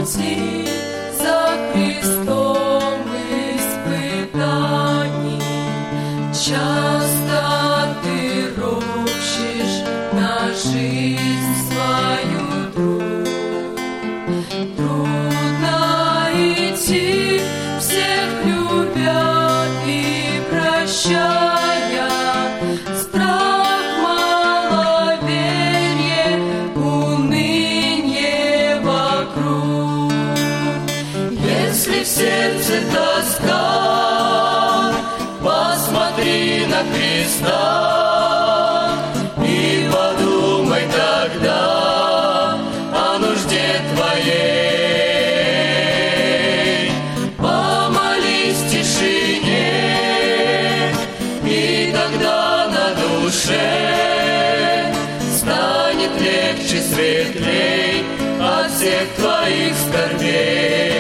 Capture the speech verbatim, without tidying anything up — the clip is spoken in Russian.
пути за Христом испытаний. Часто ты ропщешь на жизнь свою, друг. Трудно идти, всех любя и прощая. Страх, маловерие, уныние вокруг. Если в сердце тоска, посмотри на Христа и подумай тогда о нужде твоей. Помолись в тишине, и тогда на душе станет легче, светлей от всех твоих скорбей.